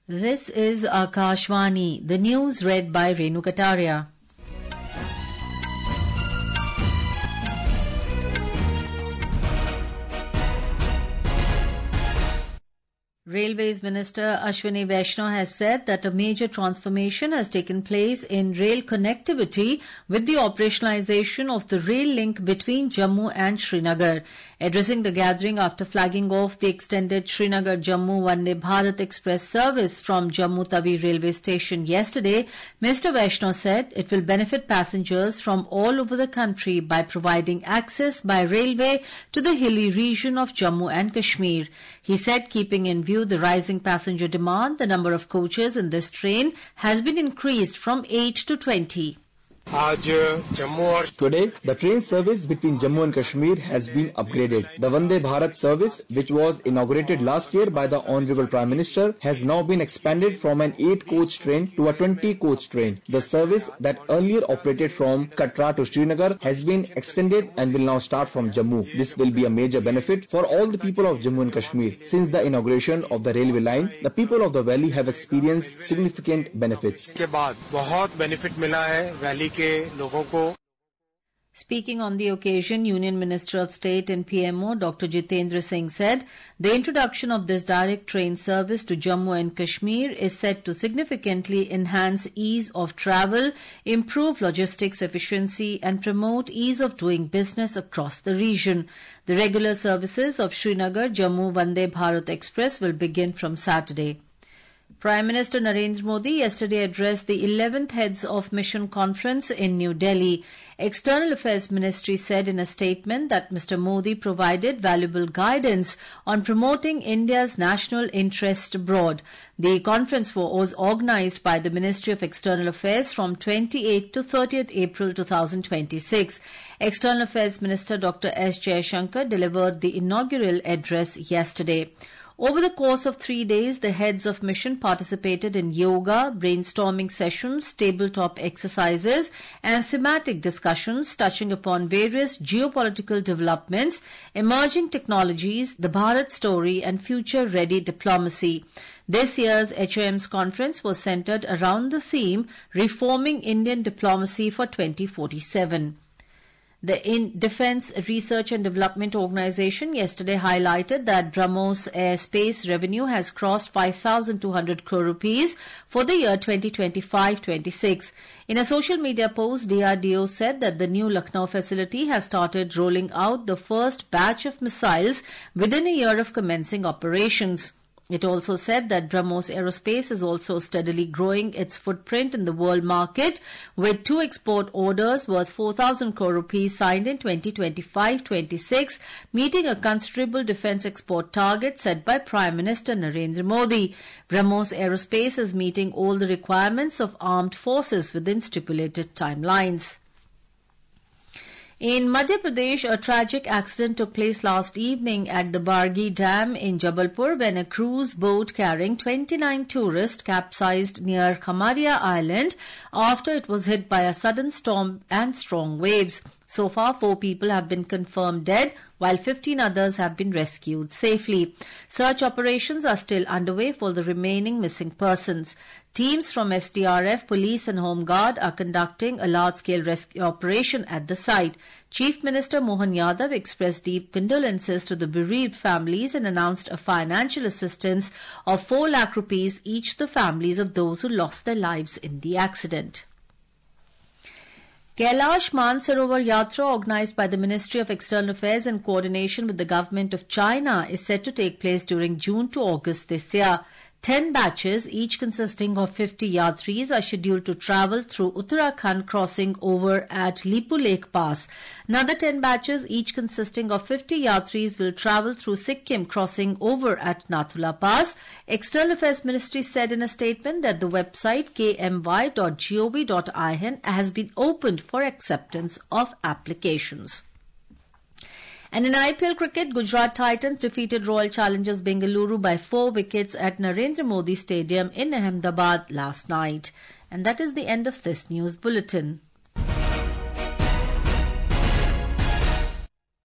This is Akashvani, the news read by Renu Kataria. Railways Minister Ashwini Vaishnaw has said that a major transformation has taken place in rail connectivity with the operationalization of the rail link between Jammu and Srinagar. Addressing the gathering after flagging off the extended Srinagar-Jammu Vande Bharat Express service from Jammu Tawi railway station yesterday, Mr. Vaishnaw said it will benefit passengers from all over the country by providing access by railway to the hilly region of Jammu and Kashmir. He said, keeping in view the rising passenger demand, the number of coaches in this train has been increased from 8 to 20. Today, the train service between Jammu and Kashmir has been upgraded. The Vande Bharat service, which was inaugurated last year by the Honorable Prime Minister, has now been expanded from an 8-coach train to a 20-coach train. The service that earlier operated from Katra to Srinagar has been extended and will now start from Jammu. This will be a major benefit for all the people of Jammu and Kashmir. Since the inauguration of the railway line, the people of the valley have experienced significant benefits. Speaking on the occasion, Union Minister of State and PMO Dr. Jitendra Singh said the introduction of this direct train service to Jammu and Kashmir is set to significantly enhance ease of travel, improve logistics efficiency and promote ease of doing business across the region. The regular services of Srinagar-Jammu Vande Bharat Express will begin from Saturday. Prime Minister Narendra Modi yesterday addressed the 11th Heads of Mission Conference in New Delhi. External Affairs Ministry said in a statement that Mr. Modi provided valuable guidance on promoting India's national interest abroad. The conference was organized by the Ministry of External Affairs from 28th to 30th April 2026. External Affairs Minister Dr. S. Jaishankar delivered the inaugural address yesterday. Over the course of 3 days, the heads of mission participated in yoga, brainstorming sessions, tabletop exercises, and thematic discussions touching upon various geopolitical developments, emerging technologies, the Bharat story, and future-ready diplomacy. This year's HOM's conference was centered around the theme Reforming Indian Diplomacy for 2047. The Defence Research and Development Organisation yesterday highlighted that BrahMos airspace revenue has crossed 5,200 crore rupees for the year 2025-26. In a social media post, DRDO said that the new Lucknow facility has started rolling out the first batch of missiles within a year of commencing operations. It also said that BrahMos Aerospace is also steadily growing its footprint in the world market, with 2 export orders worth 4,000 crore rupees signed in 2025-26, meeting a considerable defence export target set by Prime Minister Narendra Modi. BrahMos Aerospace is meeting all the requirements of armed forces within stipulated timelines. In Madhya Pradesh, a tragic accident took place last evening at the Bargi Dam in Jabalpur when a cruise boat carrying 29 tourists capsized near Khamaria Island after it was hit by a sudden storm and strong waves. So far, 4 people have been confirmed dead, while 15 others have been rescued safely. Search operations are still underway for the remaining missing persons. Teams from SDRF, Police and Home Guard are conducting a large-scale rescue operation at the site. Chief Minister Mohan Yadav expressed deep condolences to the bereaved families and announced a financial assistance of 4 lakh rupees each to the families of those who lost their lives in the accident. Kailash Mansarovar Yatra, organised by the Ministry of External Affairs in coordination with the Government of China, is set to take place during June to August this year. 10 batches, each consisting of 50 yatris, are scheduled to travel through Uttarakhand, crossing over at Lipu Lake Pass. Another 10 batches, each consisting of 50 yatris, will travel through Sikkim, crossing over at Nathula Pass. External Affairs Ministry said in a statement that the website kmy.gov.in has been opened for acceptance of applications. And in IPL cricket, Gujarat Titans defeated Royal Challengers Bengaluru by 4 wickets at Narendra Modi Stadium in Ahmedabad last night. And that is the end of this news bulletin.